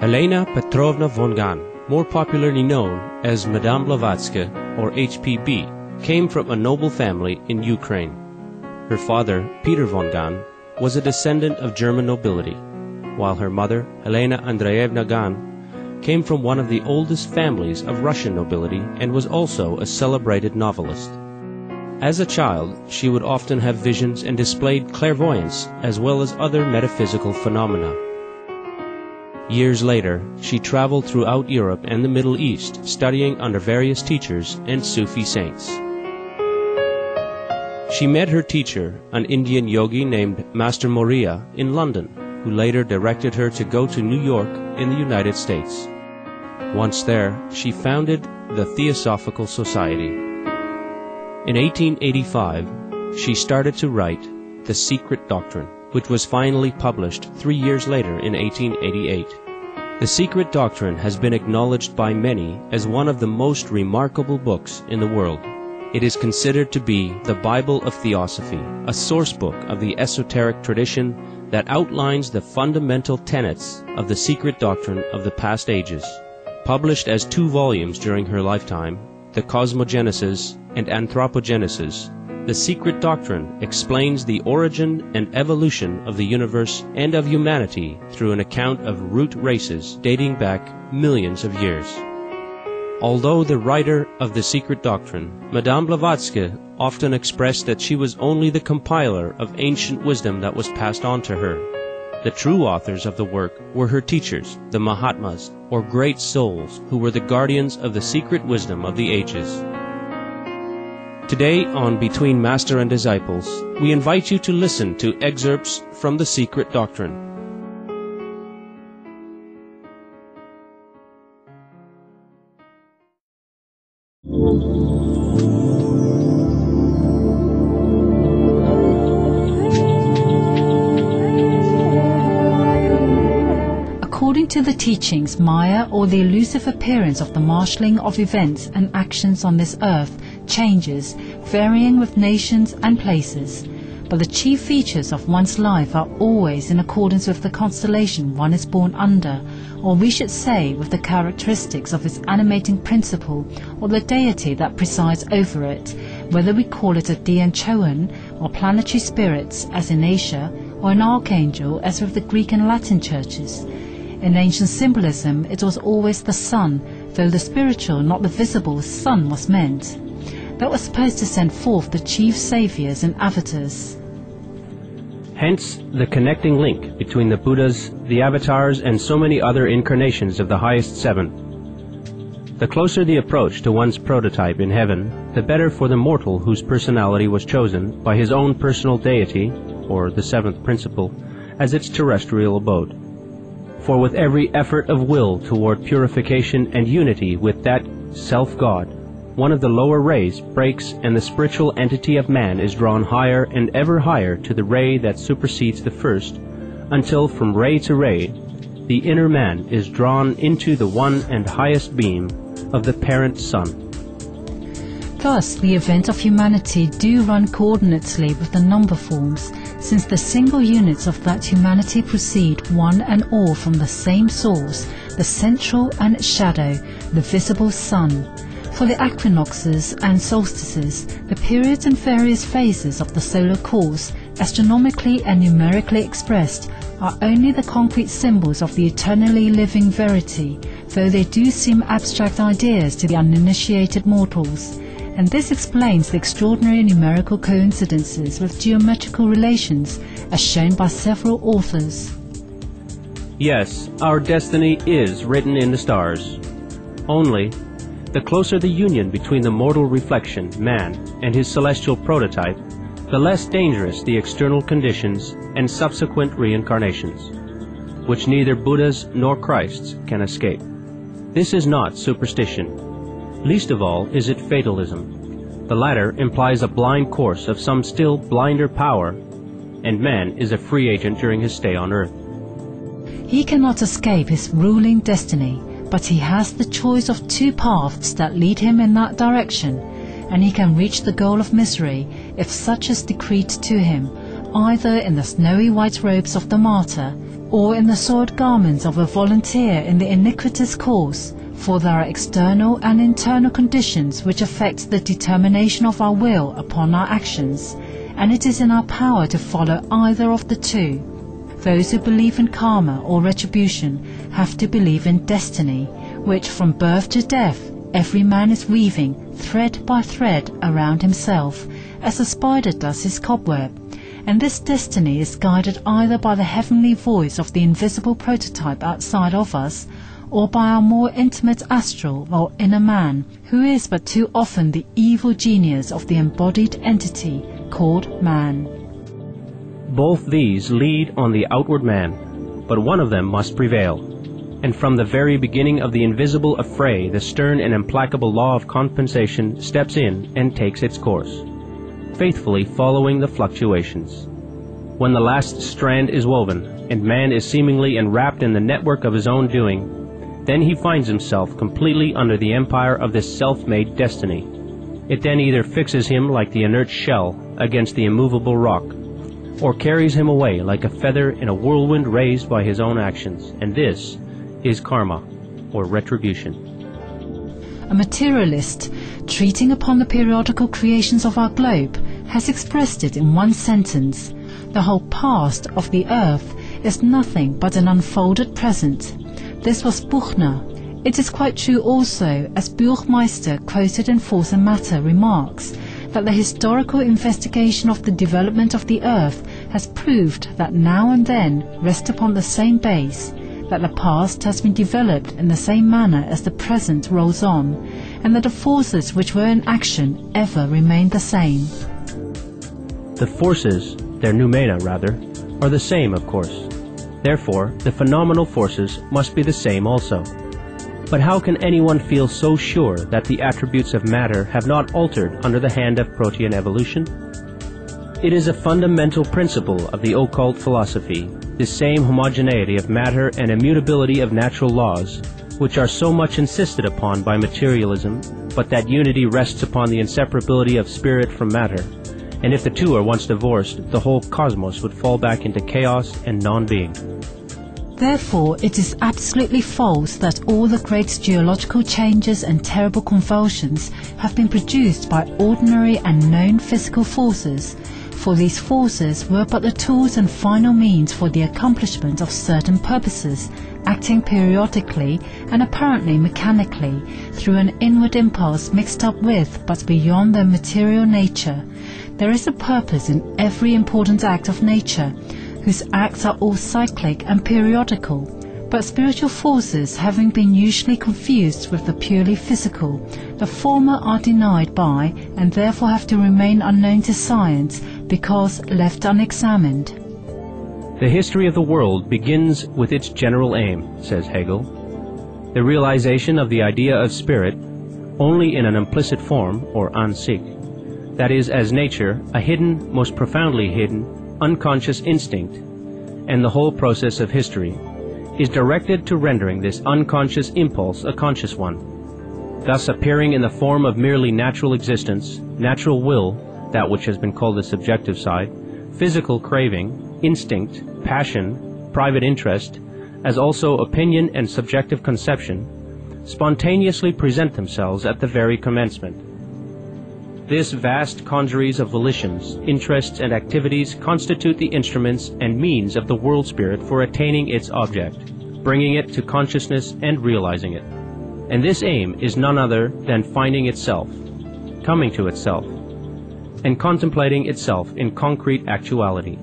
Helena Petrovna von Gahn, more popularly known as Madame Blavatsky or HPB, came from a noble family in Ukraine. Her father, Peter von Gahn, was a descendant of German nobility, while her mother, Helena Andreevna Gahn, came from one of the oldest families of Russian nobility and was also a celebrated novelist. As a child, she would often have visions and displayed clairvoyance as well as other metaphysical phenomena. Years later, she traveled throughout Europe and the Middle East, studying under various teachers and Sufi saints. She met her teacher, an Indian yogi named Master Moria, in London, who later directed her to go to New York in the United States. Once there, she founded the Theosophical Society. In 1885, she started to write The Secret Doctrine, which was finally published 3 years later in 1888. The Secret Doctrine has been acknowledged by many as one of the most remarkable books in the world. It is considered to be the Bible of Theosophy, a source book of the esoteric tradition that outlines the fundamental tenets of the secret doctrine of the past ages. Published as 2 volumes during her lifetime, The Cosmogenesis and Anthropogenesis, The Secret Doctrine explains the origin and evolution of the universe and of humanity through an account of root races dating back millions of years. Although the writer of The Secret Doctrine, Madame Blavatsky, often expressed that she was only the compiler of ancient wisdom that was passed on to her, the true authors of the work were her teachers, the Mahatmas, or great souls, who were the guardians of the secret wisdom of the ages. Today on Between Master and Disciples, we invite you to listen to excerpts from The Secret Doctrine. According to the teachings, Maya, or the elusive appearance of the marshalling of events and actions on this earth, changes, varying with nations and places. But the chief features of one's life are always in accordance with the constellation one is born under, or we should say with the characteristics of its animating principle, or the deity that presides over it, whether we call it a Dian Chowan, or planetary spirits, as in Asia, or an archangel, as with the Greek and Latin churches. In ancient symbolism, it was always the sun, though the spiritual, not the visible, sun was meant. That was supposed to send forth the chief saviors and avatars. Hence, the connecting link between the Buddhas, the avatars, and so many other incarnations of the highest 7. The closer the approach to one's prototype in heaven, the better for the mortal whose personality was chosen by his own personal deity, or the 7th principle, as its terrestrial abode. For with every effort of will toward purification and unity with that self-God, one of the lower rays breaks and the spiritual entity of man is drawn higher and ever higher to the ray that supersedes the first, until from ray to ray, the inner man is drawn into the one and highest beam of the parent sun. Thus, the events of humanity do run coordinately with the number forms, since the single units of that humanity proceed one and all from the same source, the central and its shadow, the visible sun. For the equinoxes and solstices, the periods and various phases of the solar course, astronomically and numerically expressed, are only the concrete symbols of the eternally living verity, though they do seem abstract ideas to the uninitiated mortals. And this explains the extraordinary numerical coincidences with geometrical relations, as shown by several authors. Yes, our destiny is written in the stars. Only, the closer the union between the mortal reflection, man, and his celestial prototype, the less dangerous the external conditions and subsequent reincarnations, which neither Buddhas nor Christs can escape. This is not superstition. Least of all is it fatalism. The latter implies a blind course of some still blinder power, and man is a free agent during his stay on earth. He cannot escape his ruling destiny, but he has the choice of 2 paths that lead him in that direction, and he can reach the goal of misery, if such is decreed to him, either in the snowy white robes of the martyr, or in the soiled garments of a volunteer in the iniquitous cause, for there are external and internal conditions which affect the determination of our will upon our actions, and it is in our power to follow either of the two. Those who believe in karma or retribution have to believe in destiny, which from birth to death every man is weaving thread by thread around himself, as a spider does his cobweb, and this destiny is guided either by the heavenly voice of the invisible prototype outside of us, or by our more intimate astral or inner man, who is but too often the evil genius of the embodied entity called man. Both these lead on the outward man, but one of them must prevail. And from the very beginning of the invisible affray, the stern and implacable law of compensation steps in and takes its course, faithfully following the fluctuations. When the last strand is woven, and man is seemingly enwrapped in the network of his own doing, then he finds himself completely under the empire of this self-made destiny. It then either fixes him like the inert shell against the immovable rock, or carries him away like a feather in a whirlwind raised by his own actions, and this is karma, or retribution. A materialist, treating upon the periodical creations of our globe, has expressed it in one sentence: the whole past of the earth is nothing but an unfolded present. This was Buchner. It is quite true also, as Buchmeister, quoted in Force and Matter, remarks, that the historical investigation of the development of the earth has proved that now and then rest upon the same base, that the past has been developed in the same manner as the present rolls on, and that the forces which were in action ever remain the same. The forces, their noumena rather, are the same, of course. Therefore, the phenomenal forces must be the same also. But how can anyone feel so sure that the attributes of matter have not altered under the hand of protean evolution? It is a fundamental principle of the occult philosophy, this same homogeneity of matter and immutability of natural laws, which are so much insisted upon by materialism, but that unity rests upon the inseparability of spirit from matter, and if the two are once divorced, the whole cosmos would fall back into chaos and non-being. Therefore, it is absolutely false that all the great geological changes and terrible convulsions have been produced by ordinary and known physical forces, for these forces were but the tools and final means for the accomplishment of certain purposes, acting periodically and apparently mechanically through an inward impulse mixed up with but beyond their material nature. There is a purpose in every important act of nature, whose acts are all cyclic and periodical, but spiritual forces having been usually confused with the purely physical, the former are denied by and therefore have to remain unknown to science because left unexamined. The history of the world begins with its general aim, says Hegel, the realization of the idea of spirit only in an implicit form, or an sich, that is, as nature, a hidden, most profoundly hidden, unconscious instinct, and the whole process of history is directed to rendering this unconscious impulse a conscious one, thus appearing in the form of merely natural existence, natural will, that which has been called the subjective side, physical craving, instinct, passion, private interest, as also opinion and subjective conception, spontaneously present themselves at the very commencement. This vast congeries of volitions, interests, and activities constitute the instruments and means of the world spirit for attaining its object, bringing it to consciousness and realizing it. And this aim is none other than finding itself, coming to itself, and contemplating itself in concrete actuality.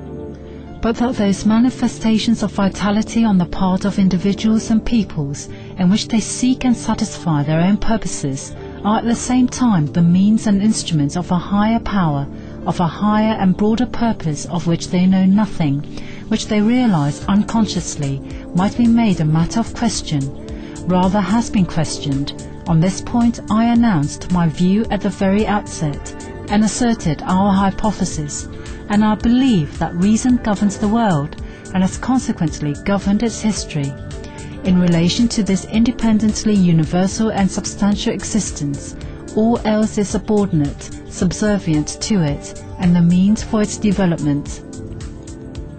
But that those manifestations of vitality on the part of individuals and peoples, in which they seek and satisfy their own purposes, are at the same time the means and instruments of a higher power, of a higher and broader purpose of which they know nothing, which they realize unconsciously, might be made a matter of question, rather has been questioned. On this point I announced my view at the very outset, and asserted our hypothesis, and our belief that reason governs the world, and has consequently governed its history. In relation to this independently universal and substantial existence, all else is subordinate, subservient to it, and the means for its development.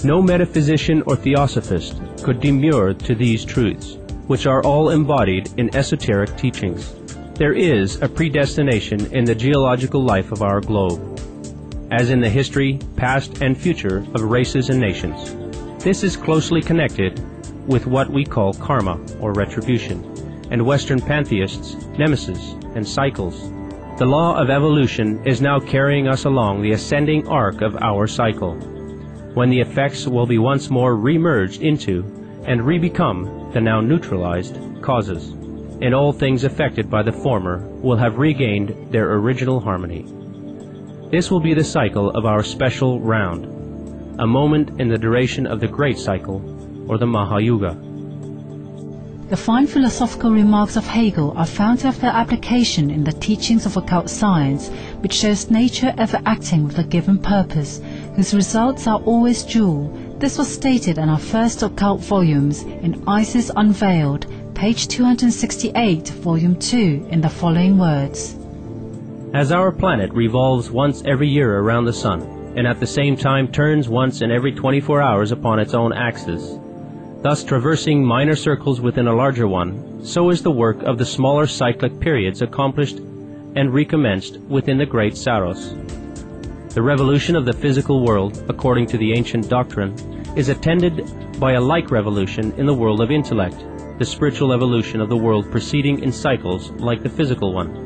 No metaphysician or theosophist could demur to these truths, which are all embodied in esoteric teachings. There is a predestination in the geological life of our globe, as in the history, past and future of races and nations. This is closely connected with what we call karma, or retribution, and Western pantheists, nemesis, and cycles. The law of evolution is now carrying us along the ascending arc of our cycle, when the effects will be once more re-merged into and re-become the now neutralized causes, and all things affected by the former will have regained their original harmony. This will be the cycle of our special round, a moment in the duration of the Great Cycle, or the Mahayuga. The fine philosophical remarks of Hegel are found to have their application in the teachings of occult science, which shows nature ever acting with a given purpose, whose results are always dual. This was stated in our first occult volumes, in Isis Unveiled, page 268, volume 2, in the following words. As our planet revolves once every year around the sun, and at the same time turns once in every 24 hours upon its own axis, thus traversing minor circles within a larger one, so is the work of the smaller cyclic periods accomplished and recommenced within the great Saros. The revolution of the physical world, according to the ancient doctrine, is attended by a like revolution in the world of intellect, the spiritual evolution of the world proceeding in cycles like the physical one.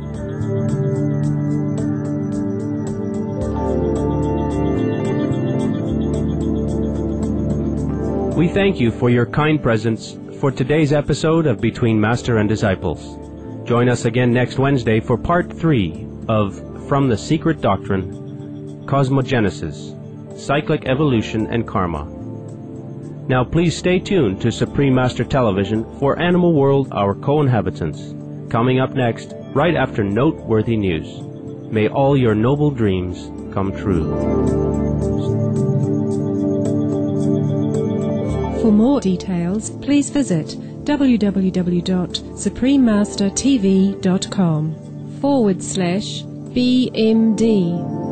We thank you for your kind presence for today's episode of Between Master and Disciples. Join us again next Wednesday for Part 3 of From the Secret Doctrine, Cosmogenesis, Cyclic Evolution and Karma. Now please stay tuned to Supreme Master Television for Animal World, Our Co-Inhabitants, coming up next, right after noteworthy news. May all your noble dreams come true. For more details, please visit www.suprememastertv.com/BMD.